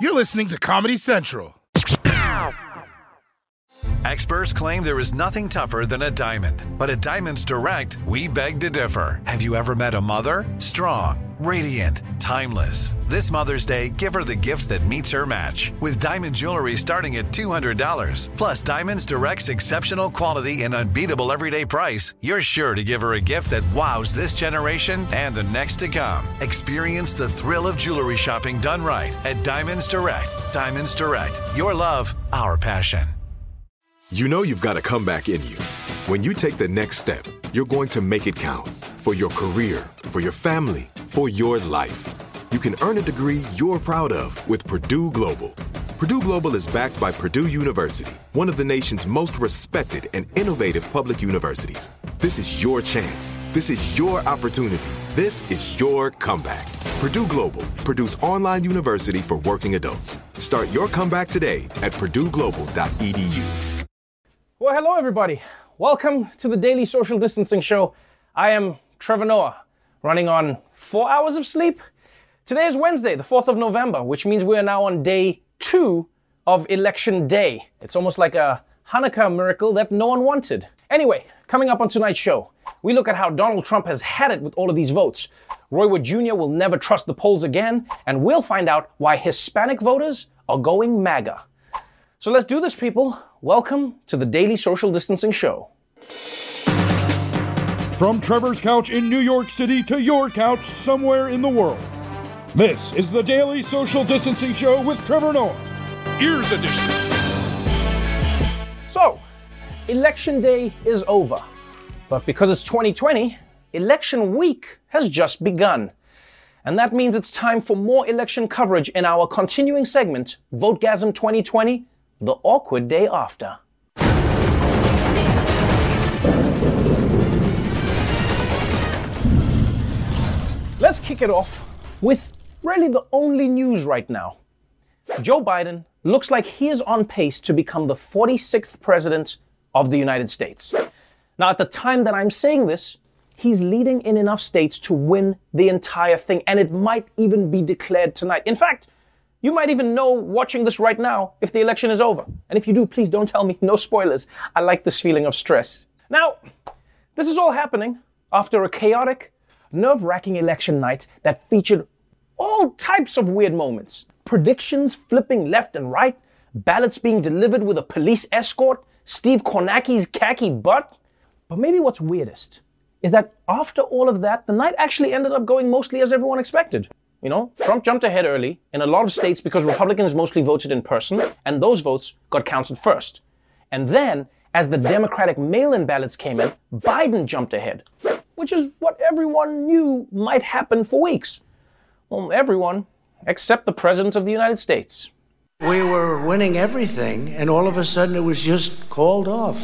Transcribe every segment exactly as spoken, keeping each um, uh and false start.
You're listening to Comedy Central. Experts claim there is nothing tougher than a diamond. But at Diamonds Direct, we beg to differ. Have you ever met a mother? Strong, radiant, timeless. This Mother's Day, give her the gift that meets her match. With diamond jewelry starting at two hundred dollars. Plus Diamonds Direct's exceptional quality and unbeatable everyday price, you're sure to give her a gift that wows this generation and the next to come. Experience the thrill of jewelry shopping done right at Diamonds Direct. Diamonds Direct. Your love, our passion. You know you've got a comeback in you. When you take the next step, you're going to make it count. For your career, for your family, for your life. You can earn a degree you're proud of with Purdue Global. Purdue Global is backed by Purdue University, one of the nation's most respected and innovative public universities. This is your chance. This is your opportunity. This is your comeback. Purdue Global, Purdue's online university for working adults. Start your comeback today at purdue global dot e d u. Well, hello, everybody. Welcome to the Daily Social Distancing Show. I am Trevor Noah, running on four hours of sleep. Today is Wednesday, the fourth of November, which means we are now on day two of Election Day. It's almost like a Hanukkah miracle that no one wanted. Anyway, coming up on tonight's show, we look at how Donald Trump has had it with all of these votes. Roy Wood Junior will never trust the polls again, and we'll find out why Hispanic voters are going MAGA. So let's do this, people. Welcome to the Daily Social Distancing Show. From Trevor's couch in New York City to your couch somewhere in the world. This is the Daily Social Distancing Show with Trevor Noah. Ears Edition. So, Election Day is over. But because it's twenty twenty, Election Week has just begun. And that means it's time for more election coverage in our continuing segment, Votegasm twenty twenty, The Awkward Day After. Let's kick it off with really the only news right now. Joe Biden looks like he is on pace to become the forty-sixth president of the United States. Now, at the time that I'm saying this, he's leading in enough states to win the entire thing, and it might even be declared tonight. In fact, you might even know, watching this right now, if the election is over. And if you do, please don't tell me. No spoilers. I like this feeling of stress. Now, this is all happening after a chaotic, nerve-wracking election night that featured all types of weird moments. Predictions flipping left and right, ballots being delivered with a police escort, Steve Kornacki's khaki butt. But maybe what's weirdest is that after all of that, the night actually ended up going mostly as everyone expected. You know, Trump jumped ahead early in a lot of states because Republicans mostly voted in person, and those votes got counted first. And then, as the Democratic mail-in ballots came in, Biden jumped ahead, which is what everyone knew might happen for weeks. Well, everyone except the President of the United States. We were winning everything, and all of a sudden it was just called off.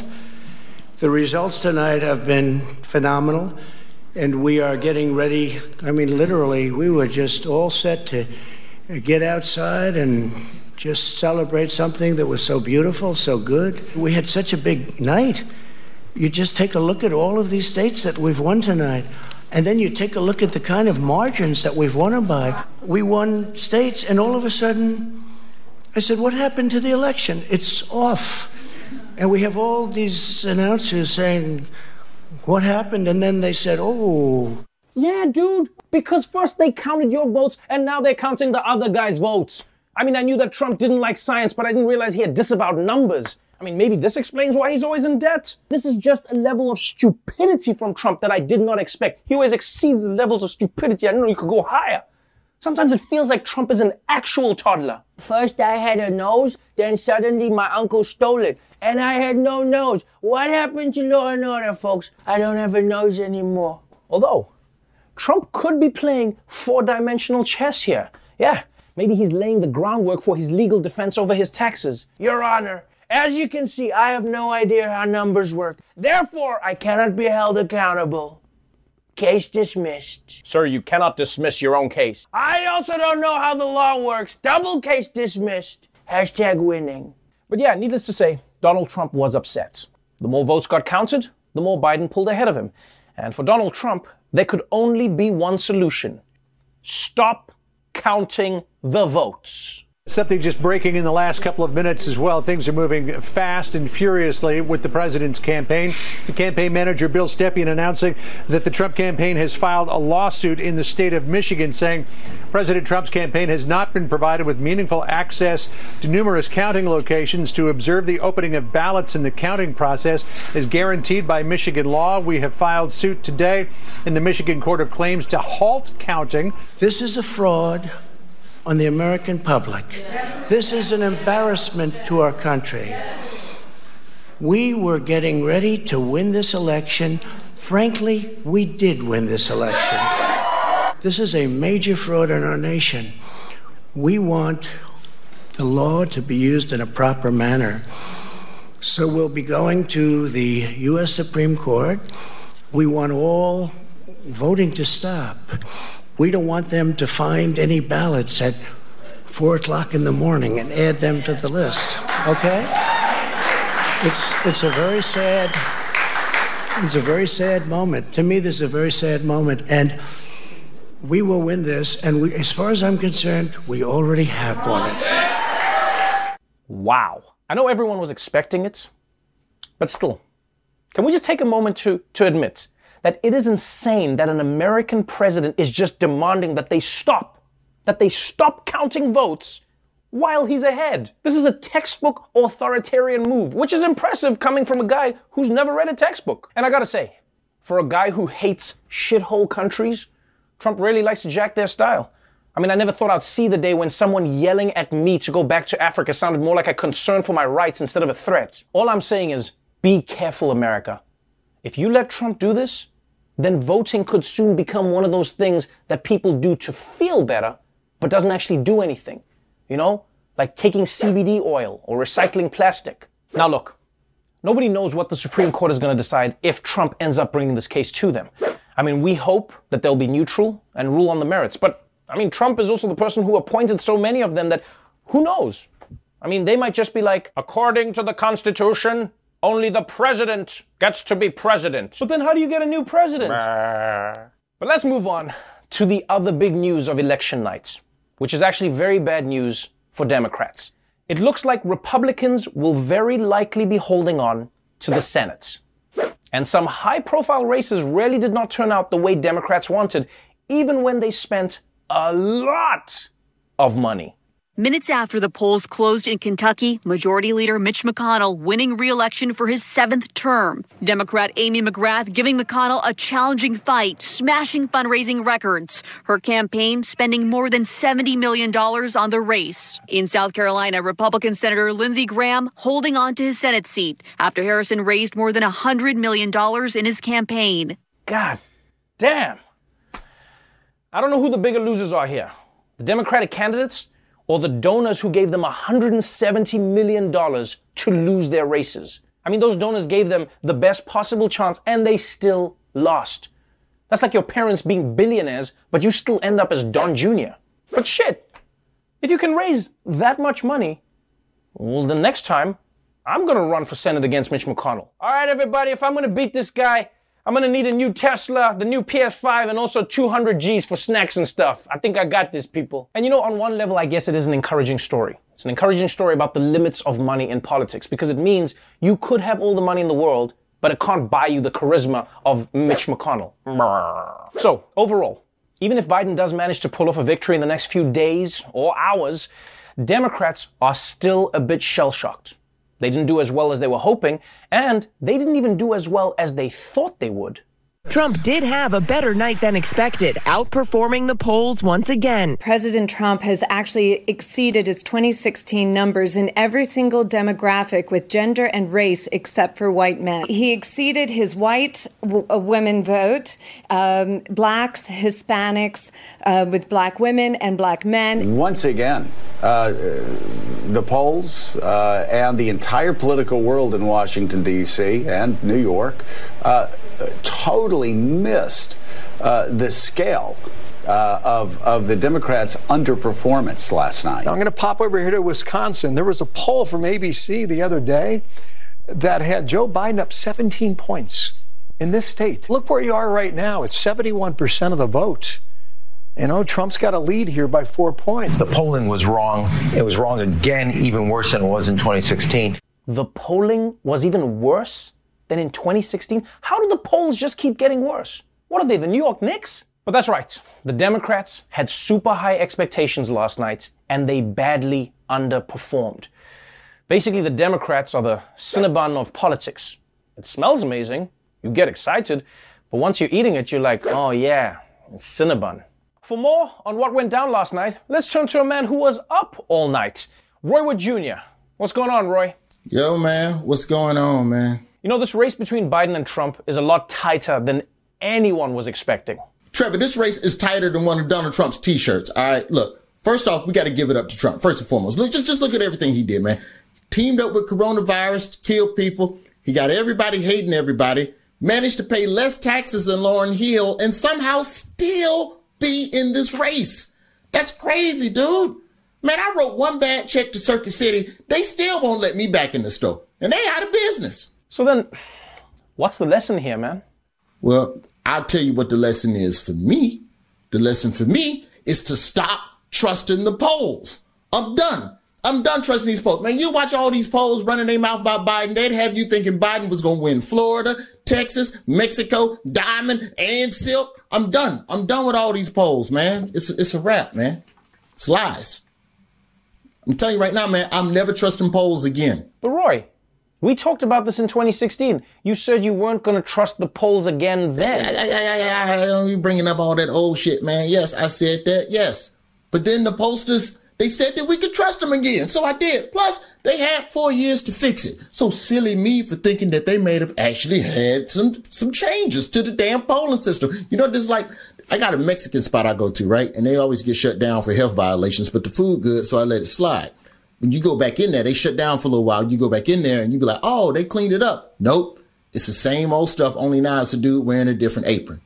The results tonight have been phenomenal. And we are getting ready. I mean, literally, we were just all set to get outside and just celebrate something that was so beautiful, so good. We had such a big night. You just take a look at all of these states that we've won tonight, and then you take a look at the kind of margins that we've won them by. We won states, and all of a sudden, I said, what happened to the election? It's off. And we have all these announcers saying, what happened? And then they said, oh. Yeah, dude, because first they counted your votes and now they're counting the other guy's votes. I mean, I knew that Trump didn't like science, but I didn't realize he had disavowed numbers. I mean, maybe this explains why he's always in debt. This is just a level of stupidity from Trump that I did not expect. He always exceeds the levels of stupidity. I didn't know he could go higher. Sometimes it feels like Trump is an actual toddler. First I had a nose, then suddenly my uncle stole it. And I had no nose. What happened to Law and Order, folks? I don't have a nose anymore. Although, Trump could be playing four-dimensional chess here. Yeah, maybe he's laying the groundwork for his legal defense over his taxes. Your Honor, as you can see, I have no idea how numbers work. Therefore, I cannot be held accountable. Case dismissed. Sir, you cannot dismiss your own case. I also don't know how the law works. Double case dismissed. Hashtag winning. But yeah, needless to say, Donald Trump was upset. The more votes got counted, the more Biden pulled ahead of him. And for Donald Trump, there could only be one solution. Stop counting the votes. Something just breaking in the last couple of minutes as well. Things are moving fast and furiously with the president's campaign. The campaign manager, Bill Stepien, announcing that the Trump campaign has filed a lawsuit in the state of Michigan saying President Trump's campaign has not been provided with meaningful access to numerous counting locations to observe the opening of ballots in the counting process as guaranteed by Michigan law. We have filed suit today in the Michigan Court of Claims to halt counting. This is a fraud on the American public. This is an embarrassment to our country. We were getting ready to win this election. Frankly, we did win this election. This is a major fraud in our nation. We want the law to be used in a proper manner. So we'll be going to the U S Supreme Court. We want all voting to stop. We don't want them to find any ballots at four o'clock in the morning and add them to the list, okay? It's it's a very sad, it's a very sad moment. To me, this is a very sad moment, and we will win this, and we, as far as I'm concerned, we already have won it. Wow. I know everyone was expecting it, but still, can we just take a moment to, to admit that it is insane that an American president is just demanding that they stop, that they stop counting votes while he's ahead. This is a textbook authoritarian move, which is impressive coming from a guy who's never read a textbook. And I gotta say, for a guy who hates shithole countries, Trump really likes to jack their style. I mean, I never thought I'd see the day when someone yelling at me to go back to Africa sounded more like a concern for my rights instead of a threat. All I'm saying is, be careful, America. If you let Trump do this, then voting could soon become one of those things that people do to feel better, but doesn't actually do anything. You know, like taking C B D oil or recycling plastic. Now look, nobody knows what the Supreme Court is going to decide if Trump ends up bringing this case to them. I mean, we hope that they'll be neutral and rule on the merits, but I mean, Trump is also the person who appointed so many of them that who knows? I mean, they might just be like, according to the Constitution, only the president gets to be president. But then how do you get a new president? But let's move on to the other big news of election night, which is actually very bad news for Democrats. It looks like Republicans will very likely be holding on to the Senate. And some high-profile races really did not turn out the way Democrats wanted, even when they spent a lot of money. Minutes after the polls closed in Kentucky, Majority Leader Mitch McConnell winning re-election for his seventh term. Democrat Amy McGrath giving McConnell a challenging fight, smashing fundraising records. Her campaign spending more than seventy million dollars on the race. In South Carolina, Republican Senator Lindsey Graham holding on to his Senate seat after Harrison raised more than one hundred million dollars in his campaign. God damn. I don't know who the bigger losers are here. The Democratic candidates or the donors who gave them one hundred seventy million dollars to lose their races. I mean, those donors gave them the best possible chance and they still lost. That's like your parents being billionaires, but you still end up as Don Junior But shit, if you can raise that much money, well, the next time, I'm gonna run for Senate against Mitch McConnell. All right, everybody, if I'm gonna beat this guy, I'm gonna need a new Tesla, the new P S five, and also two hundred G's for snacks and stuff. I think I got this, people. And you know, on one level, I guess it is an encouraging story. It's an encouraging story about the limits of money in politics, because it means you could have all the money in the world, but it can't buy you the charisma of Mitch McConnell. So, overall, even if Biden does manage to pull off a victory in the next few days or hours, Democrats are still a bit shell-shocked. They didn't do as well as they were hoping, and they didn't even do as well as they thought they would. Trump did have a better night than expected, outperforming the polls once again. President Trump has actually exceeded his twenty sixteen numbers in every single demographic with gender and race except for white men. He exceeded his white w- women vote, um, blacks, Hispanics, uh, with black women and black men. Once again, uh, the polls uh, and the entire political world in Washington, D C and New York uh, totally missed uh, the scale uh, of, of the Democrats' underperformance last night. Now I'm going to pop over here to Wisconsin. There was a poll from A B C the other day that had Joe Biden up seventeen points in this state. Look where you are right now. It's seventy-one percent of the vote. You know, Trump's got a lead here by four points. The polling was wrong. It was wrong again, even worse than it was in twenty sixteen. The polling was even worse than in twenty sixteen? How do the polls just keep getting worse? What are they, the New York Knicks? But that's right. The Democrats had super high expectations last night, and they badly underperformed. Basically, the Democrats are the Cinnabon of politics. It smells amazing. You get excited. But once you're eating it, you're like, oh yeah, it's Cinnabon. For more on what went down last night, let's turn to a man who was up all night. Roy Wood Junior What's going on, Roy? Yo, man. What's going on, man? You know, this race between Biden and Trump is a lot tighter than anyone was expecting. Trevor, this race is tighter than one of Donald Trump's T-shirts. All right, look. First off, we got to give it up to Trump, first and foremost. Look, just, just look at everything he did, man. Teamed up with coronavirus to kill people. He got everybody hating everybody. Managed to pay less taxes than Lauryn Hill and somehow still be in this race. That's crazy, dude. Man, I wrote one bad check to Circuit City. They still won't let me back in the store. And they out of business. So then, what's the lesson here, man? Well, I'll tell you what the lesson is for me. The lesson for me is to stop trusting the polls. I'm done. I'm done trusting these polls. Man, you watch all these polls running their mouth about Biden. They'd have you thinking Biden was going to win Florida, Texas, Mexico, Diamond, and Silk. I'm done. I'm done with all these polls, man. It's, it's a wrap, man. It's lies. I'm telling you right now, man, I'm never trusting polls again. But Roy, we talked about this in twenty sixteen. You said you weren't going to trust the polls again then. I, I, I, I, I, you bringing up all that old shit, man. Yes, I said that, yes. But then the pollsters, they said that we could trust them again. So I did. Plus, they had four years to fix it. So silly me for thinking that they may have actually had some, some changes to the damn polling system. You know, there's like, I got a Mexican spot I go to, right? And they always get shut down for health violations, but the food good, so I let it slide. When you go back in there, they shut down for a little while. You go back in there and you be like, oh, they cleaned it up. Nope. It's the same old stuff, only now it's a dude wearing a different apron.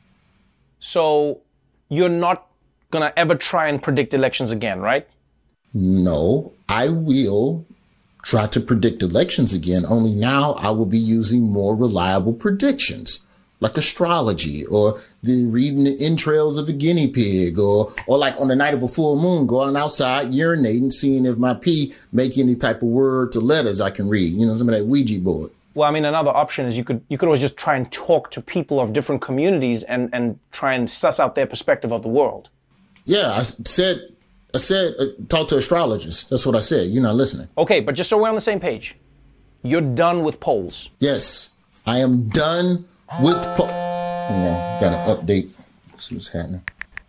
So you're not going to ever try and predict elections again, right? No, I will try to predict elections again, only now I will be using more reliable predictions, like astrology or the reading the entrails of a guinea pig or, or like on the night of a full moon, going outside, urinating, seeing if my pee make any type of words or letters I can read, you know, some of that Ouija board. Well, I mean, another option is you could you could always just try and talk to people of different communities and, and try and suss out their perspective of the world. Yeah, I said, I said, uh, talk to astrologists. That's what I said. You're not listening. Okay, but just so we're on the same page, you're done with polls. Yes, I am done with polls. Hang on, got an update. Let's see what's happening.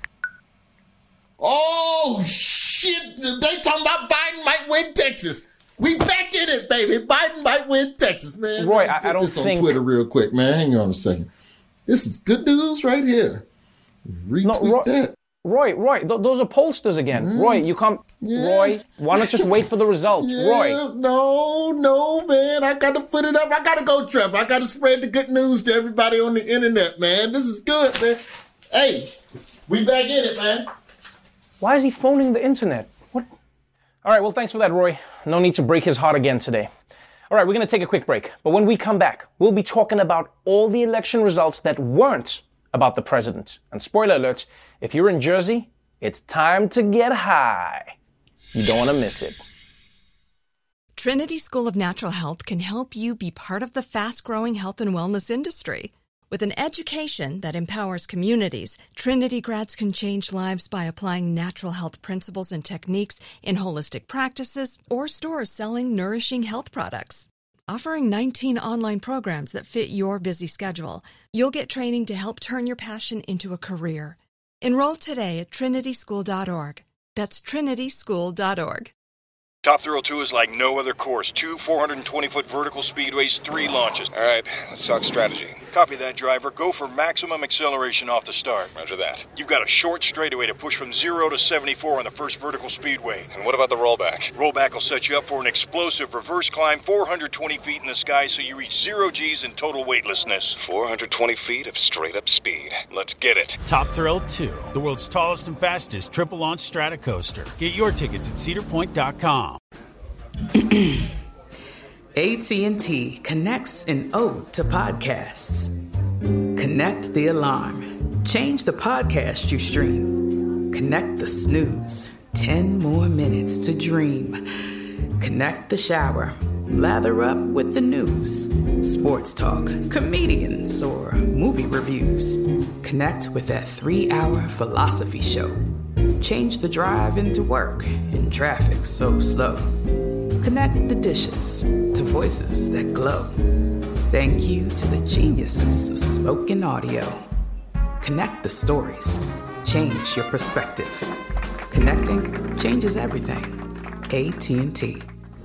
Oh, shit. They talking about Biden might win Texas. We back in it, baby. Biden might win Texas, man. Roy, I, I don't this think... on Twitter real quick, man. Hang on a second. This is good news right here. Retweet no, Roy, that. Roy, Roy, th- those are pollsters again. Mm. Roy, you can't... Yeah. Roy, why not just wait for the results? Yeah, Roy. No, no, man. I got to put it up. I got to go, Trevor. I got to spread the good news to everybody on the internet, man. This is good, man. Hey, we back in it, man. Why is he phoning the internet? What? All right, well, thanks for that, Roy. No need to break his heart again today. All right, we're going to take a quick break. But when we come back, we'll be talking about all the election results that weren't about the president. And spoiler alert, if you're in Jersey, it's time to get high. You don't want to miss it. Trinity School of Natural Health can help you be part of the fast-growing health and wellness industry. With an education that empowers communities, Trinity grads can change lives by applying natural health principles and techniques in holistic practices or stores selling nourishing health products. Offering nineteen online programs that fit your busy schedule, you'll get training to help turn your passion into a career. Enroll today at trinity school dot org. That's trinity school dot org. Top Thrill two is like no other course. Two four hundred twenty foot vertical speedways, three launches. All right, let's talk strategy. Copy that, driver. Go for maximum acceleration off the start. Roger that. You've got a short straightaway to push from zero to seventy-four on the first vertical speedway. And what about the rollback? Rollback will set you up for an explosive reverse climb four hundred twenty feet in the sky so you reach zero G's in total weightlessness. four hundred twenty feet of straight-up speed. Let's get it. Top Thrill two, the world's tallest and fastest triple-launch strata coaster. Get your tickets at cedar point dot com. A T and T connects an ode to podcasts. Connect the alarm. Change the podcast you stream. Connect the snooze. Ten more minutes to dream. Connect the shower. Lather up with the news. Sports talk, comedians, or movie reviews. Connect with that three-hour philosophy show. Change the drive into work in traffic so slow. Connect the dishes to voices that glow. Thank you to the geniuses of spoken audio. Connect the stories. Change your perspective. Connecting changes everything. A T and T.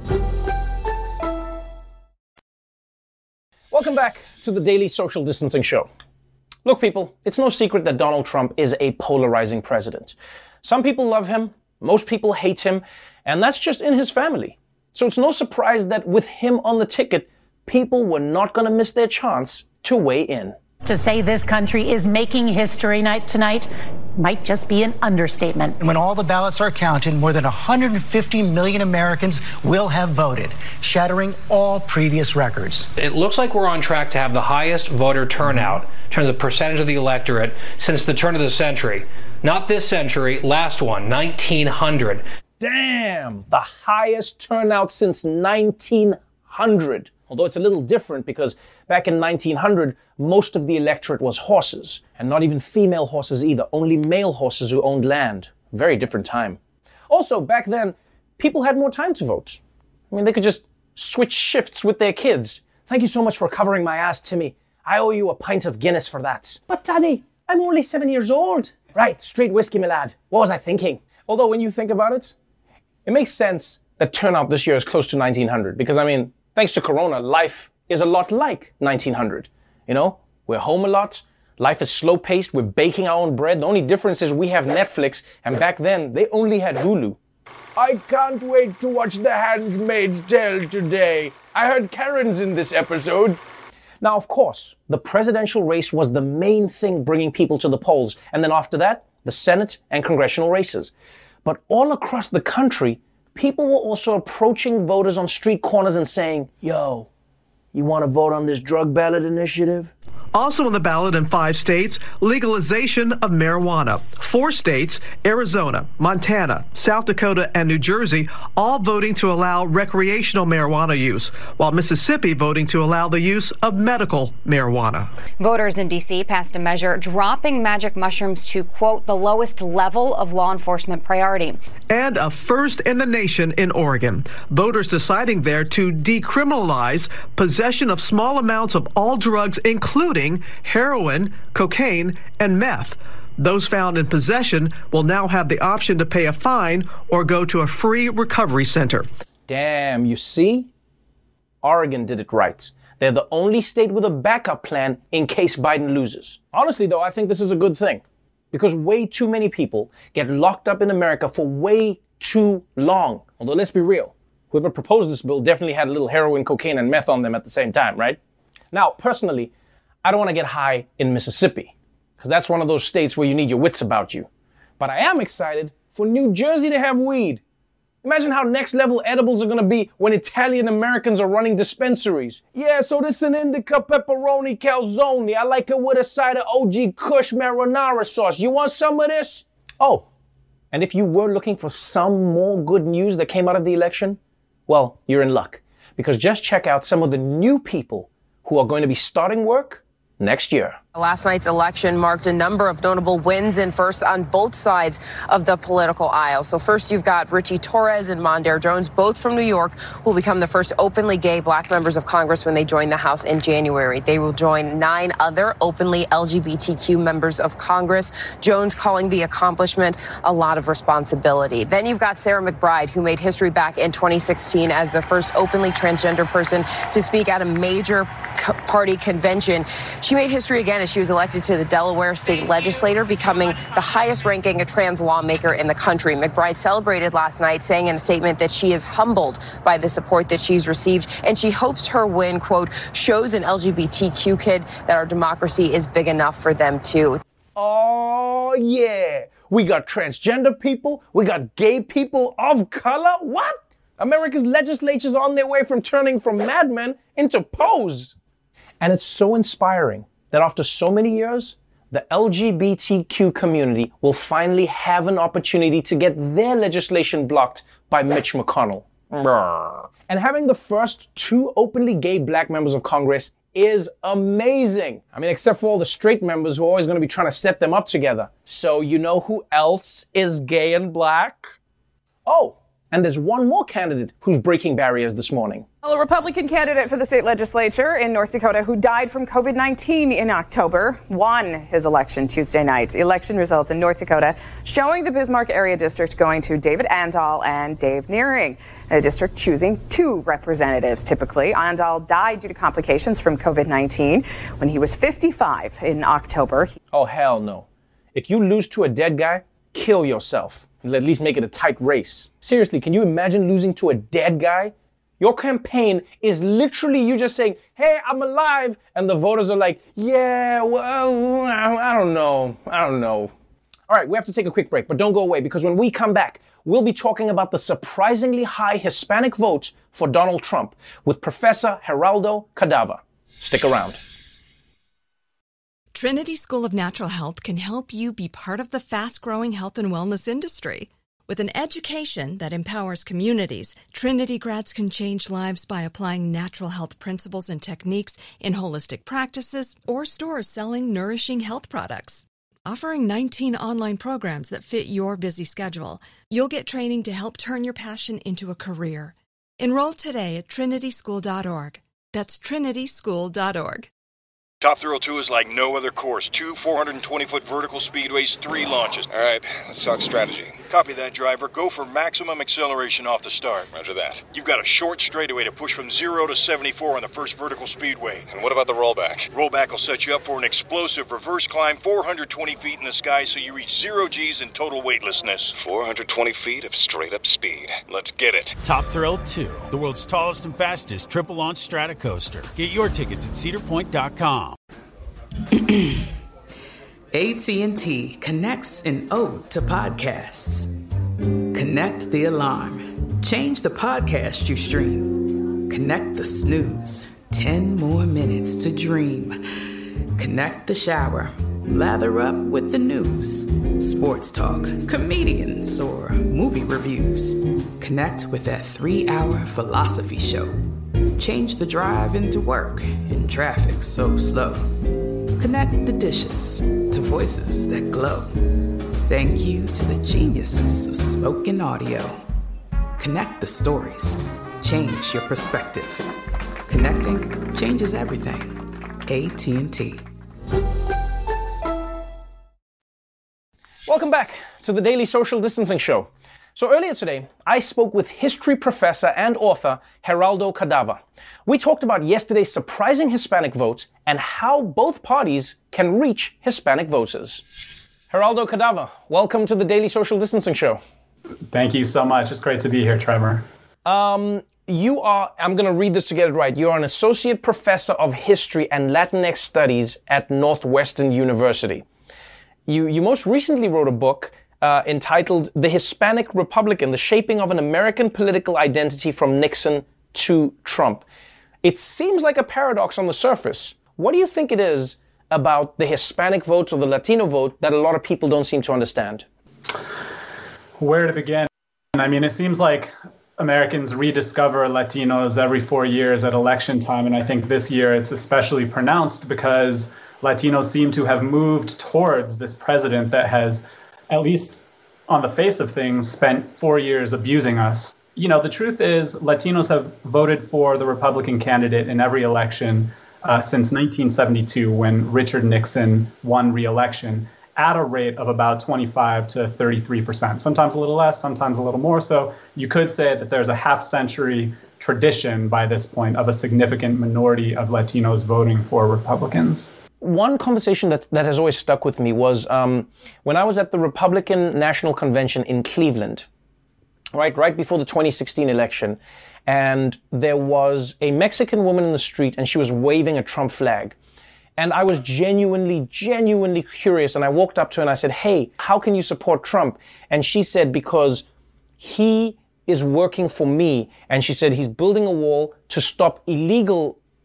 Welcome back to the Daily Social Distancing Show. Look, people, it's no secret that Donald Trump is a polarizing president. Some people love him, most people hate him, and that's just in his family. So it's no surprise that with him on the ticket, people were not going to miss their chance to weigh in. To say this country is making history night tonight might just be an understatement. When all the ballots are counted, more than one hundred fifty million Americans will have voted, shattering all previous records. It looks like we're on track to have the highest voter turnout in terms of percentage of the electorate since the turn of the century. Not this century, last one, nineteen hundred. Damn, the highest turnout since nineteen hundred. Although it's a little different because back in nineteen hundred, most of the electorate was horses, and not even female horses either, only male horses who owned land. Very different time. Also, back then, people had more time to vote. I mean, they could just switch shifts with their kids. Thank you so much for covering my ass, Timmy. I owe you a pint of Guinness for that. But Daddy, I'm only seven years old. Right, straight whiskey, my lad. What was I thinking? Although when you think about it, it makes sense that turnout this year is close to nineteen hundred, because I mean, thanks to Corona, life is a lot like nineteen hundred. You know, we're home a lot. Life is slow-paced. We're baking our own bread. The only difference is we have Netflix, and back then, they only had Hulu. I can't wait to watch The Handmaid's Tale today. I heard Karen's in this episode. Now, of course, the presidential race was the main thing bringing people to the polls. And then after that, the Senate and congressional races. But all across the country, people were also approaching voters on street corners and saying, yo, you want to vote on this drug ballot initiative? Also on the ballot in five states, legalization of marijuana. Four states, Arizona, Montana, South Dakota, and New Jersey, all voting to allow recreational marijuana use, while Mississippi voting to allow the use of medical marijuana. Voters in D C passed a measure dropping magic mushrooms to, quote, the lowest level of law enforcement priority. And a first in the nation in Oregon. Voters deciding there to decriminalize possession of small amounts of all drugs, including heroin, cocaine, and meth. Those found in possession will now have the option to pay a fine or go to a free recovery center. Damn, you see? Oregon did it right. They're the only state with a backup plan in case Biden loses. Honestly, though, I think this is a good thing. Because way too many people get locked up in America for way too long. Although, let's be real. Whoever proposed this bill definitely had a little heroin, cocaine, and meth on them at the same time, right? Now, personally, I don't want to get high in Mississippi, because that's one of those states where you need your wits about you. But I am excited for New Jersey to have weed. Imagine how next level edibles are going to be when Italian Americans are running dispensaries. Yeah, so this is an indica pepperoni calzone. I like it with a side of O G Kush marinara sauce. You want some of this? Oh, and if you were looking for some more good news that came out of the election, well, you're in luck. Because just check out some of the new people who are going to be starting work next year. Last night's election marked a number of notable wins and firsts on both sides of the political aisle. So first you've got Richie Torres and Mondaire Jones, both from New York, who will become the first openly gay black members of Congress when they join the House in January. They will join nine other openly L G B T Q members of Congress. Jones calling the accomplishment a lot of responsibility. Then you've got Sarah McBride, who made history back in twenty sixteen as the first openly transgender person to speak at a major party convention. She made history again as she was elected to the Delaware state legislature, becoming the highest ranking trans lawmaker in the country. McBride celebrated last night, saying in a statement that she is humbled by the support that she's received, and she hopes her win, quote, shows an L G B T Q kid that our democracy is big enough for them too. Oh, yeah. We got transgender people. We got gay people of color. What? America's legislature's on their way from turning from Mad Men into Pose. And it's so inspiring that after so many years, the L G B T Q community will finally have an opportunity to get their legislation blocked by Mitch McConnell. Brr. And having the first two openly gay black members of Congress is amazing. I mean, except for all the straight members who are always going to be trying to set them up together. So you know who else is gay and black? Oh, and there's one more candidate who's breaking barriers this morning. Well, a Republican candidate for the state legislature in North Dakota who died from COVID nineteen in October won his election Tuesday night. Election results in North Dakota showing the Bismarck area district going to David Andal and Dave Nearing. The district choosing two representatives typically. Andal died due to complications from COVID nineteen when he was fifty-five in October. Oh, hell no. If you lose to a dead guy, kill yourself. At least make it a tight race. Seriously, can you imagine losing to a dead guy? Your campaign is literally you just saying, hey, I'm alive. And the voters are like, yeah, well, I don't know. I don't know. All right, we have to take a quick break, but don't go away because when we come back, we'll be talking about the surprisingly high Hispanic vote for Donald Trump with Professor Geraldo Cadava. Stick around. Trinity School of Natural Health can help you be part of the fast-growing health and wellness industry. With an education that empowers communities, Trinity grads can change lives by applying natural health principles and techniques in holistic practices or stores selling nourishing health products. Offering nineteen online programs that fit your busy schedule, you'll get training to help turn your passion into a career. Enroll today at trinity school dot org. That's trinity school dot org. Top Thrill two is like no other course. Two four hundred twenty foot vertical speedways, three launches. All right, let's talk strategy. Copy that, driver. Go for maximum acceleration off the start. Roger that. You've got a short straightaway to push from zero to seventy-four on the first vertical speedway. And what about the rollback? Rollback will set you up for an explosive reverse climb four hundred twenty feet in the sky so you reach zero G's in total weightlessness. four hundred twenty feet of straight-up speed. Let's get it. Top Thrill two, the world's tallest and fastest triple-launch strata coaster. Get your tickets at cedar point dot com. A T and T connects an ode to podcasts. Connect the alarm. Change the podcast you stream. Connect the snooze. Ten more minutes to dream. Connect the shower. Lather up with the news. Sports talk, comedians, or movie reviews. Connect with that three-hour philosophy show. Change the drive into work in traffic so slow. Connect the dishes to voices that glow. Thank you to the geniuses of spoken audio. Connect the stories. Change your perspective. Connecting changes everything. A T and T. Welcome back to the Daily Social Distancing Show. So earlier today, I spoke with history professor and author Geraldo Cadava. We talked about yesterday's surprising Hispanic vote and how both parties can reach Hispanic voters. Geraldo Cadava, welcome to the Daily Social Distancing Show. Thank you so much. It's great to be here, Trevor. Um, you are, I'm going to read this to get it right, you're an associate professor of history and Latinx studies at Northwestern University. You, you most recently wrote a book Uh, entitled The Hispanic Republican, The Shaping of an American Political Identity from Nixon to Trump. It seems like a paradox on the surface. What do you think it is about the Hispanic vote or the Latino vote that a lot of people don't seem to understand? Where to begin? I mean, it seems like Americans rediscover Latinos every four years at election time, and I think this year it's especially pronounced because Latinos seem to have moved towards this president that has, at least on the face of things, spent four years abusing us. You know, the truth is Latinos have voted for the Republican candidate in every election uh, since nineteen seventy-two, when Richard Nixon won re-election at a rate of about twenty-five to thirty-three percent, sometimes a little less, sometimes a little more. So you could say that there's a half century tradition by this point of a significant minority of Latinos voting for Republicans. One conversation that, that has always stuck with me was um, when I was at the Republican National Convention in Cleveland, right, right before the twenty sixteen election, and there was a Mexican woman in the street and she was waving a Trump flag. And I was genuinely, genuinely curious, and I walked up to her and I said, hey, how can you support Trump? And she said, because he is working for me. And she said he's building a wall to stop illegal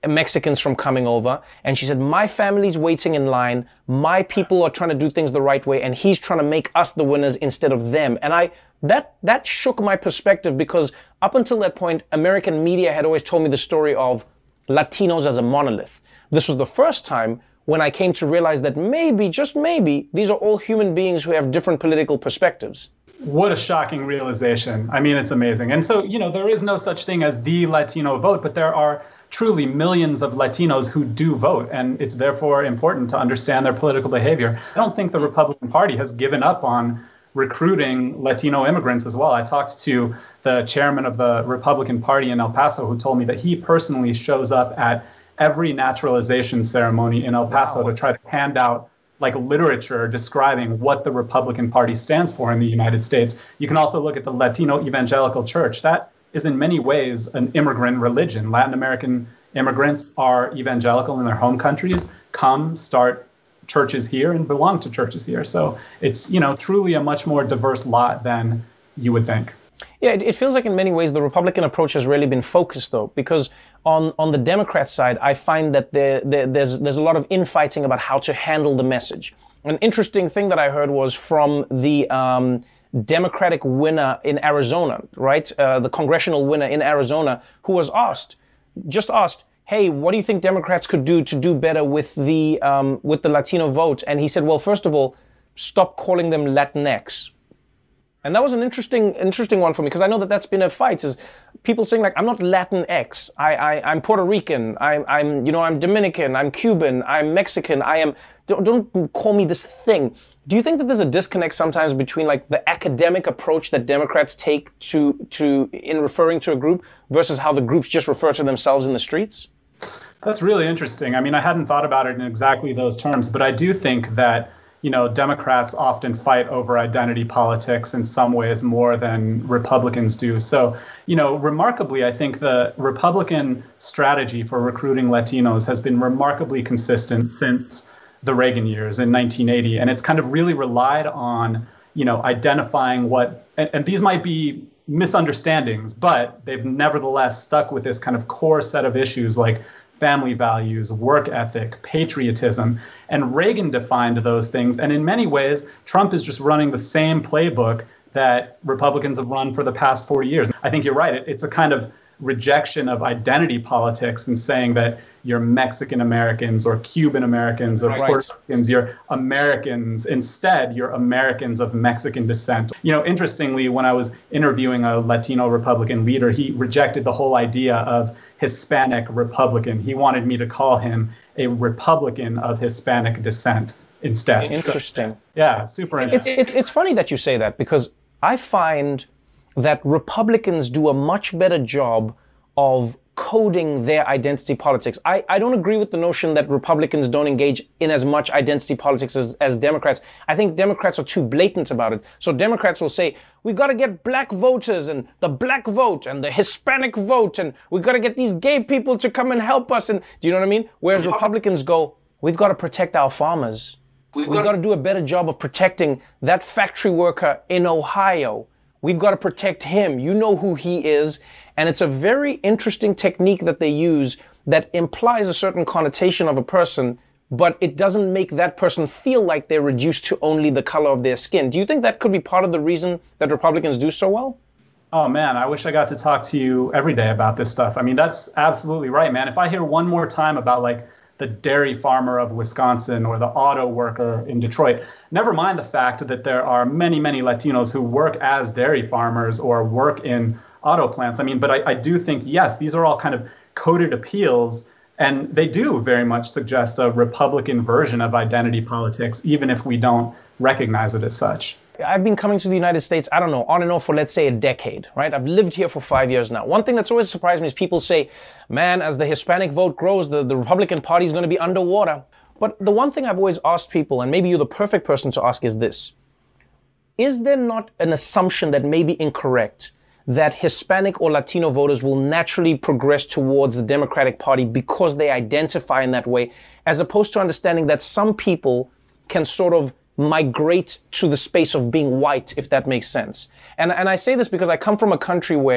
Mexicans from coming over. And she said, my family's waiting in line. My people are trying to do things the right way. And he's trying to make us the winners instead of them. And I, that, that shook my perspective, because up until that point, American media had always told me the story of Latinos as a monolith. This was the first time when I came to realize that maybe, just maybe, these are all human beings who have different political perspectives. What a shocking realization. I mean, it's amazing. And so, you know, there is no such thing as the Latino vote, but there are truly millions of Latinos who do vote, and it's therefore important to understand their political behavior. I don't think the Republican Party has given up on recruiting Latino immigrants as well. I talked to the chairman of the Republican Party in El Paso, who told me that he personally shows up at every naturalization ceremony in El Paso wow. to try to hand out like literature describing what the Republican Party stands for in the United States. You can also look at the Latino Evangelical Church. That is in many ways an immigrant religion. Latin American immigrants are evangelical in their home countries, come, start churches here, and belong to churches here. So it's, you know, truly a much more diverse lot than you would think. Yeah, it, it feels like in many ways the Republican approach has really been focused, though, because on, on the Democrat side, I find that there, there, there's, there's a lot of infighting about how to handle the message. An interesting thing that I heard was from the um, Democratic winner in Arizona, right? Uh, the congressional winner in Arizona, who was asked, just asked, hey, what do you think Democrats could do to do better with the um, with the Latino vote? And he said, well, first of all, stop calling them Latinx. And that was an interesting, interesting one for me, because I know that that's been a fight. Is people saying like, I'm not Latinx, I, I, I'm Puerto Rican, I'm, I'm, you know, I'm Dominican, I'm Cuban, I'm Mexican, I am. Don't, don't call me this thing. Do you think that there's a disconnect sometimes between like the academic approach that Democrats take to to in referring to a group versus how the groups just refer to themselves in the streets? That's really interesting. I mean, I hadn't thought about it in exactly those terms, but I do think that, you know, Democrats often fight over identity politics in some ways more than Republicans do. So, you know, remarkably, I think the Republican strategy for recruiting Latinos has been remarkably consistent since the Reagan years in nineteen eighty. And it's kind of really relied on, you know, identifying what, and, and these might be misunderstandings, but they've nevertheless stuck with this kind of core set of issues like family values, work ethic, patriotism. And Reagan defined those things. And in many ways, Trump is just running the same playbook that Republicans have run for the past four years. I think you're right. It, it's a kind of rejection of identity politics and saying that you're Mexican Americans or Cuban Americans or right. Puerto Ricans, you're Americans. Instead, you're Americans of Mexican descent. You know, interestingly, when I was interviewing a Latino Republican leader, he rejected the whole idea of Hispanic Republican. He wanted me to call him a Republican of Hispanic descent instead. Interesting. So, yeah, super interesting. It's, it's, it's funny that you say that, because I find that Republicans do a much better job of coding their identity politics. I, I don't agree with the notion that Republicans don't engage in as much identity politics as, as Democrats. I think Democrats are too blatant about it. So Democrats will say, we've got to get black voters and the black vote and the Hispanic vote, and we've got to get these gay people to come and help us. And do you know what I mean? Whereas Republicans go, we've got to protect our farmers. We've, we've got, got to do a better job of protecting that factory worker in Ohio. We've got to protect him. You know who he is. And it's a very interesting technique that they use that implies a certain connotation of a person, but it doesn't make that person feel like they're reduced to only the color of their skin. Do you think that could be part of the reason that Republicans do so well? Oh, man, I wish I got to talk to you every day about this stuff. I mean, that's absolutely right, man. If I hear one more time about like the dairy farmer of Wisconsin or the auto worker in Detroit, never mind the fact that there are many, many Latinos who work as dairy farmers or work in auto plants. I mean, but I, I do think, yes, these are all kind of coded appeals, and they do very much suggest a Republican version of identity politics, even if we don't recognize it as such. I've been coming to the United States, I don't know, on and off for, let's say, a decade, right? I've lived here for five years now. One thing that's always surprised me is people say, man, as the Hispanic vote grows, the, the Republican Party is going to be underwater. But the one thing I've always asked people, and maybe you're the perfect person to ask, is this. Is there not an assumption that may be incorrect that Hispanic or Latino voters will naturally progress towards the Democratic Party because they identify in that way, as opposed to understanding that some people can sort of migrate to the space of being white, if that makes sense? And, and I say this because I come from a country where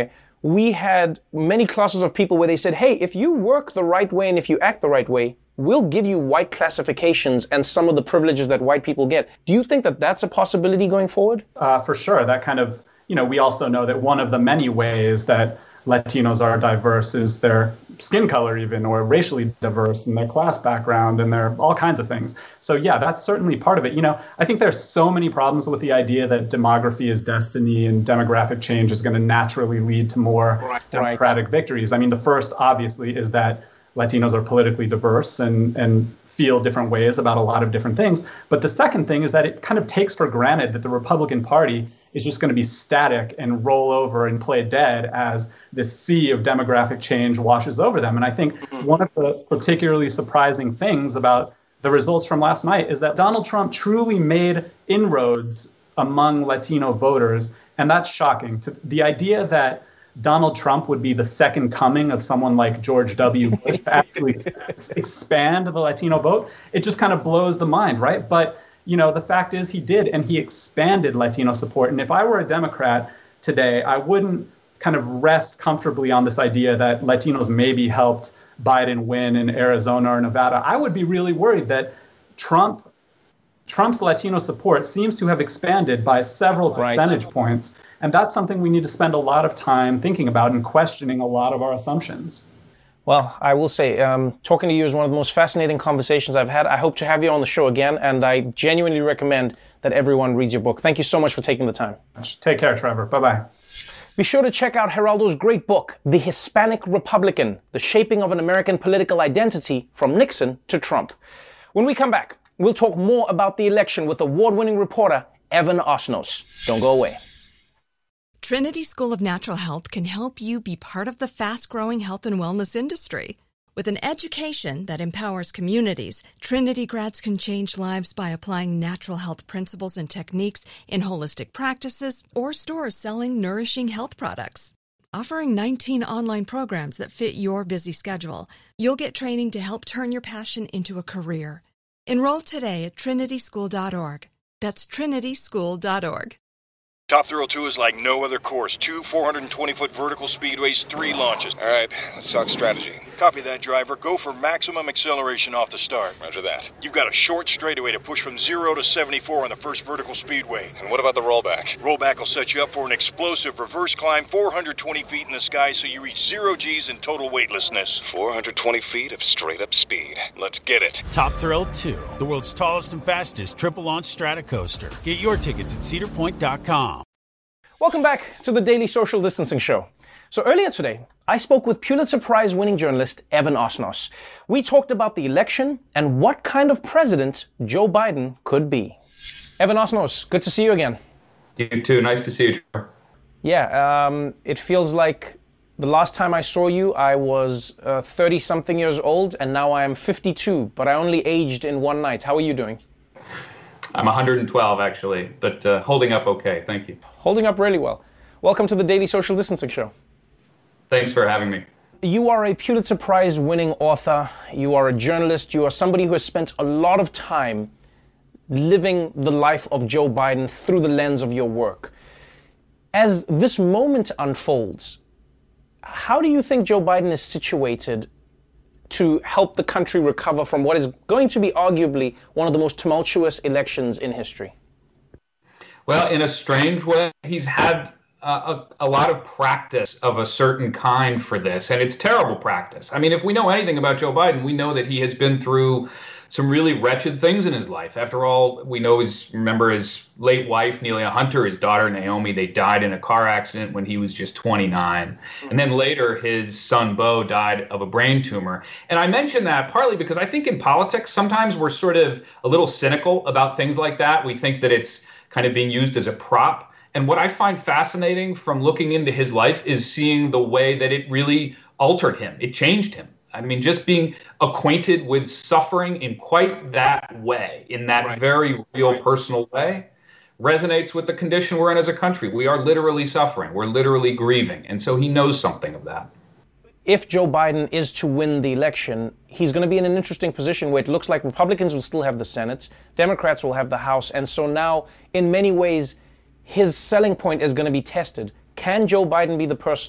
we had many clusters of people where they said, hey, if you work the right way and if you act the right way, we'll give you white classifications and some of the privileges that white people get. Do you think that that's a possibility going forward? Uh, for sure. That kind of, you know, we also know that one of the many ways that Latinos are diverse is their skin color even, or racially diverse, and their class background, and their all kinds of things. So yeah, that's certainly part of it. You know, I think there's so many problems with the idea that demography is destiny and demographic change is going to naturally lead to more right. democratic right. victories. I mean, the first, obviously, is that Latinos are politically diverse and, and feel different ways about a lot of different things. But the second thing is that it kind of takes for granted that the Republican Party is just going to be static and roll over and play dead as this sea of demographic change washes over them. And I think one of the particularly surprising things about the results from last night is that Donald Trump truly made inroads among Latino voters. And that's shocking. To the idea that Donald Trump would be the second coming of someone like George W. Bush to actually expand the Latino vote, it just kind of blows the mind, right? But, you know, the fact is he did, and he expanded Latino support. And if I were a Democrat today, I wouldn't kind of rest comfortably on this idea that Latinos maybe helped Biden win in Arizona or Nevada. I would be really worried that Trump, Trump's Latino support seems to have expanded by several percentage right. points. And that's something we need to spend a lot of time thinking about and questioning a lot of our assumptions. Well, I will say, um, talking to you is one of the most fascinating conversations I've had. I hope to have you on the show again, and I genuinely recommend that everyone reads your book. Thank you so much for taking the time. Take care, Trevor. Bye-bye. Be sure to check out Geraldo's great book, The Hispanic Republican, The Shaping of an American Political Identity from Nixon to Trump. When we come back, we'll talk more about the election with award-winning reporter Evan Osnos. Don't go away. Trinity School of Natural Health can help you be part of the fast-growing health and wellness industry. With an education that empowers communities, Trinity grads can change lives by applying natural health principles and techniques in holistic practices or stores selling nourishing health products. Offering nineteen online programs that fit your busy schedule, you'll get training to help turn your passion into a career. Enroll today at trinity school dot org. That's trinity school dot org. Top Thrill two is like no other course. Two four hundred twenty foot vertical speedways, three launches. All right, let's talk strategy. Copy that, driver. Go for maximum acceleration off the start. Roger that. You've got a short straightaway to push from zero to seventy-four on the first vertical speedway. And what about the rollback? Rollback will set you up for an explosive reverse climb four hundred twenty feet in the sky so you reach zero G's in total weightlessness. four hundred twenty feet of straight-up speed. Let's get it. Top Thrill two, the world's tallest and fastest triple-launch Stratocoaster. Get your tickets at cedar point dot com. Welcome back to the Daily Social Distancing Show. So earlier today, I spoke with Pulitzer Prize-winning journalist Evan Osnos. We talked about the election and what kind of president Joe Biden could be. Evan Osnos, good to see you again. You too. Nice to see you, Trevor. Yeah, um, it feels like the last time I saw you, I was uh, thirty-something years old, and now I am fifty-two, but I only aged in one night. How are you doing? I'm one hundred twelve, actually, but uh, holding up okay. Thank you. Holding up really well. Welcome to the Daily Social Distancing Show. Thanks for having me. You are a Pulitzer Prize-winning author. You are a journalist. You are somebody who has spent a lot of time living the life of Joe Biden through the lens of your work. As this moment unfolds, how do you think Joe Biden is situated to help the country recover from what is going to be arguably one of the most tumultuous elections in history? Well, in a strange way, he's had uh, a, a lot of practice of a certain kind for this, and it's terrible practice. I mean, if we know anything about Joe Biden, we know that he has been through some really wretched things in his life. After all, we know his, remember his late wife, Nelia Hunter, his daughter, Naomi, they died in a car accident when he was just twenty-nine. And then later, his son, Beau, died of a brain tumor. And I mention that partly because I think in politics, sometimes we're sort of a little cynical about things like that. We think that it's kind of being used as a prop. And what I find fascinating from looking into his life is seeing the way that it really altered him. It changed him. I mean, just being acquainted with suffering in quite that way, in that right. very real right. personal way, resonates with the condition we're in as a country. We are literally suffering. We're literally grieving. And so he knows something of that. If Joe Biden is to win the election, he's going to be in an interesting position where it looks like Republicans will still have the Senate, Democrats will have the House. And so now, in many ways, his selling point is going to be tested. Can Joe Biden be the person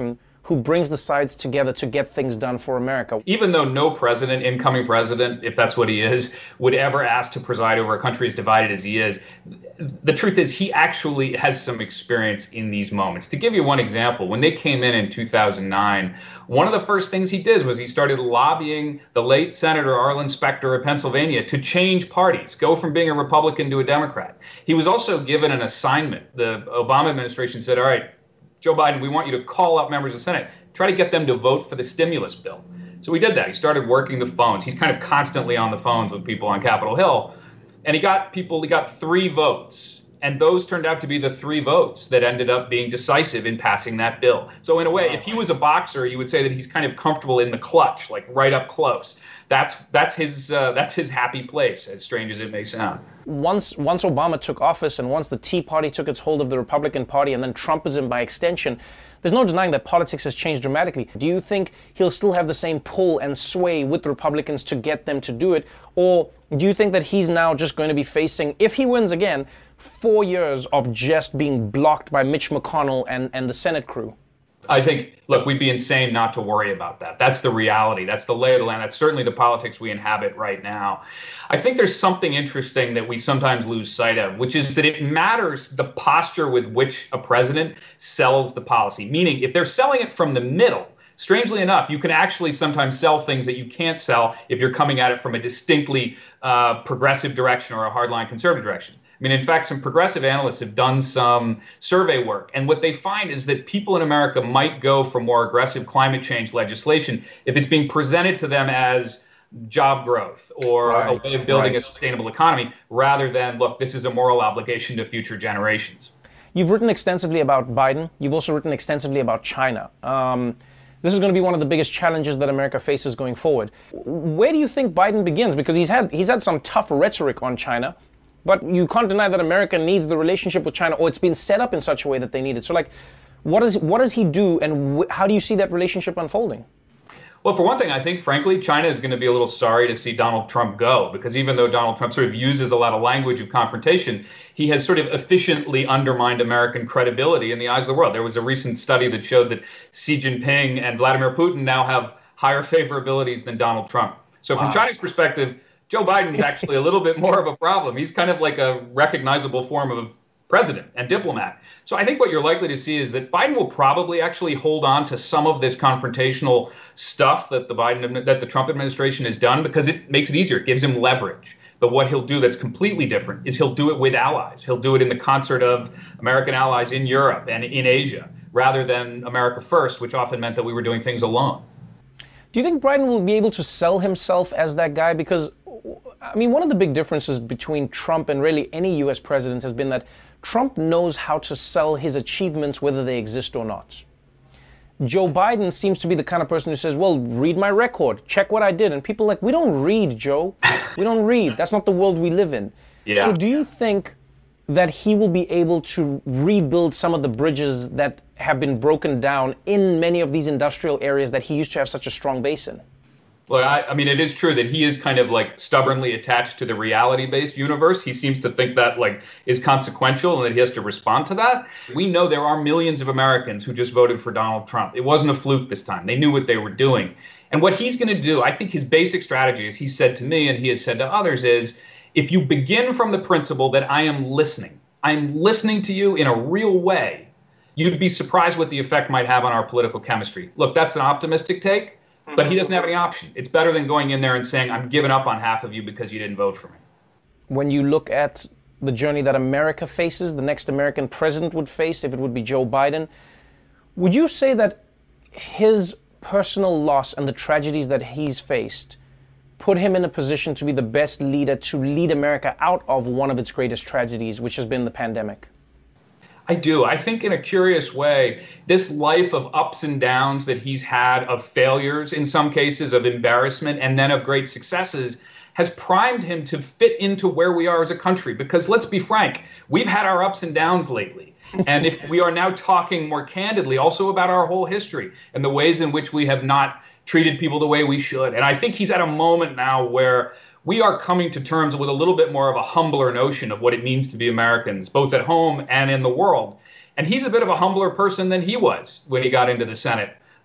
who brings the sides together to get things done for America. Even though no president, incoming president, if that's what he is, would ever ask to preside over a country as divided as he is, the truth is he actually has some experience in these moments. To give you one example, when they came in in two thousand nine, one of the first things he did was he started lobbying the late Senator Arlen Specter of Pennsylvania to change parties, go from being a Republican to a Democrat. He was also given an assignment. The Obama administration said, all right, Joe Biden, we want you to call up members of the Senate, try to get them to vote for the stimulus bill. So he did that. He started working the phones. He's kind of constantly on the phones with people on Capitol Hill. And he got people, he got three votes. And those turned out to be the three votes that ended up being decisive in passing that bill. So in a way, if he was a boxer, you would say that he's kind of comfortable in the clutch, like right up close. That's that's his uh, that's his happy place, as strange as it may sound. Once once Obama took office and once the Tea Party took its hold of the Republican Party and then Trumpism by extension, there's no denying that politics has changed dramatically. Do you think he'll still have the same pull and sway with Republicans to get them to do it? Or do you think that he's now just going to be facing, if he wins again, four years of just being blocked by Mitch McConnell and, and the Senate crew? I think, look, we'd be insane not to worry about that. That's the reality. That's the lay of the land. That's certainly the politics we inhabit right now. I think there's something interesting that we sometimes lose sight of, which is that it matters the posture with which a president sells the policy. Meaning, if they're selling it from the middle, strangely enough, you can actually sometimes sell things that you can't sell if you're coming at it from a distinctly uh, progressive direction or a hardline conservative direction. I mean, in fact, some progressive analysts have done some survey work, and what they find is that people in America might go for more aggressive climate change legislation if it's being presented to them as job growth or right, a way of building right. a sustainable economy, rather than, look, this is a moral obligation to future generations. You've written extensively about Biden. You've also written extensively about China. Um, this is going to be one of the biggest challenges that America faces going forward. Where do you think Biden begins? Because he's had he's had some tough rhetoric on China. But you can't deny that America needs the relationship with China, or it's been set up in such a way that they need it. So, like, what does what does he do, and wh- how do you see that relationship unfolding? Well, for one thing, I think, frankly, China is going to be a little sorry to see Donald Trump go, because even though Donald Trump sort of uses a lot of language of confrontation, he has sort of efficiently undermined American credibility in the eyes of the world. There was a recent study that showed that Xi Jinping and Vladimir Putin now have higher favorabilities than Donald Trump. So from wow. China's perspective, Joe Biden's actually a little bit more of a problem. He's kind of like a recognizable form of president and diplomat. So I think what you're likely to see is that Biden will probably actually hold on to some of this confrontational stuff that the Biden that the Trump administration has done, because it makes it easier. It gives him leverage. But what he'll do that's completely different is he'll do it with allies. He'll do it in the concert of American allies in Europe and in Asia, rather than America first, which often meant that we were doing things alone. Do you think Biden will be able to sell himself as that guy? Because, I mean, one of the big differences between Trump and really any U S president has been that Trump knows how to sell his achievements, whether they exist or not. Joe Biden seems to be the kind of person who says, well, read my record, check what I did. And people are like, we don't read, Joe. We don't read. That's not the world we live in. Yeah. So do you think that he will be able to rebuild some of the bridges that have been broken down in many of these industrial areas that he used to have such a strong base in? Well, I, I mean, it is true that he is kind of like stubbornly attached to the reality-based universe. He seems to think that like is consequential and that he has to respond to that. We know there are millions of Americans who just voted for Donald Trump. It wasn't a fluke this time. They knew what they were doing. And what he's going to do, I think his basic strategy, as he said to me and he has said to others, is if you begin from the principle that I am listening, I'm listening to you in a real way, you'd be surprised what the effect might have on our political chemistry. Look, that's an optimistic take. But he doesn't have any option. It's better than going in there and saying, I'm giving up on half of you because you didn't vote for me. When you look at the journey that America faces, the next American president would face, if it would be Joe Biden, would you say that his personal loss and the tragedies that he's faced put him in a position to be the best leader to lead America out of one of its greatest tragedies, which has been the pandemic? I do. I think in a curious way, this life of ups and downs that he's had, of failures in some cases, of embarrassment, and then of great successes, has primed him to fit into where we are as a country. Because let's be frank, we've had our ups and downs lately. And if we are now talking more candidly also about our whole history and the ways in which we have not treated people the way we should. And I think he's at a moment now where we are coming to terms with a little bit more of a humbler notion of what it means to be Americans, both at home and in the world. And he's a bit of a humbler person than he was when he got into the Senate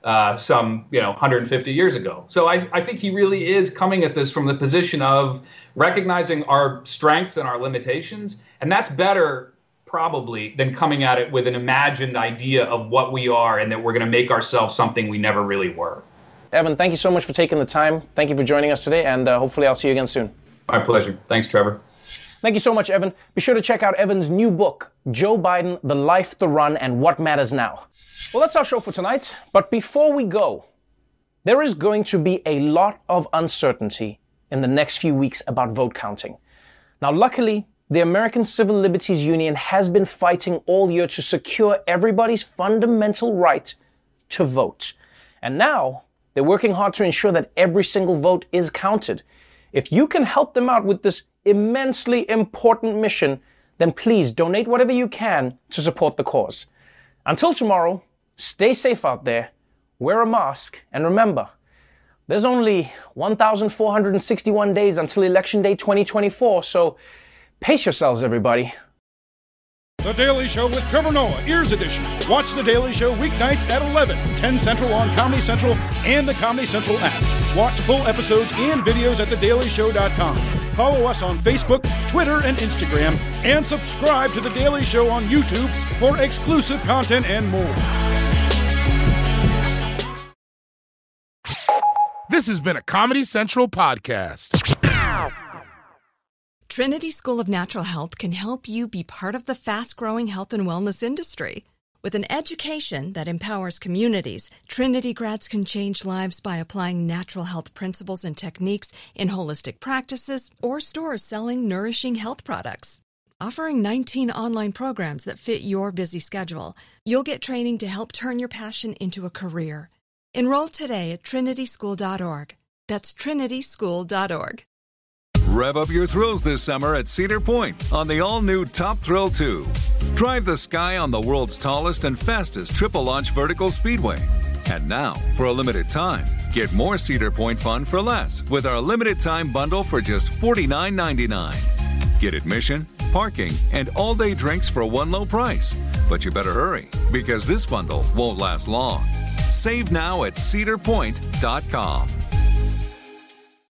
uh, some, you know, one hundred fifty years ago. So I, I think he really is coming at this from the position of recognizing our strengths and our limitations. And that's better probably than coming at it with an imagined idea of what we are and that we're going to make ourselves something we never really were. Evan, thank you so much for taking the time. Thank you for joining us today, and uh, hopefully I'll see you again soon. My pleasure. Thanks, Trevor. Thank you so much, Evan. Be sure to check out Evan's new book, Joe Biden, The Life, the Run, and What Matters Now. Well, that's our show for tonight. But before we go, there is going to be a lot of uncertainty in the next few weeks about vote counting. Now, luckily, the American Civil Liberties Union has been fighting all year to secure everybody's fundamental right to vote. And now, they're working hard to ensure that every single vote is counted. If you can help them out with this immensely important mission, then please donate whatever you can to support the cause. Until tomorrow, stay safe out there, wear a mask, and remember, there's only one thousand four hundred sixty-one days until Election Day twenty twenty-four, so pace yourselves, everybody. The Daily Show with Trevor Noah, Ears Edition. Watch The Daily Show weeknights at eleven, ten Central on Comedy Central and the Comedy Central app. Watch full episodes and videos at the daily show dot com. Follow us on Facebook, Twitter, and Instagram, and subscribe to The Daily Show on YouTube for exclusive content and more. This has been a Comedy Central podcast. Trinity School of Natural Health can help you be part of the fast-growing health and wellness industry. With an education that empowers communities, Trinity grads can change lives by applying natural health principles and techniques in holistic practices or stores selling nourishing health products. Offering nineteen online programs that fit your busy schedule, you'll get training to help turn your passion into a career. Enroll today at trinity school dot org. That's trinity school dot org. Rev up your thrills this summer at Cedar Point on the all-new Top Thrill two. Drive the sky on the world's tallest and fastest triple-launch vertical speedway. And now, for a limited time, get more Cedar Point fun for less with our limited-time bundle for just forty-nine ninety-nine. Get admission, parking, and all-day drinks for one low price. But you better hurry, because this bundle won't last long. Save now at cedar point dot com.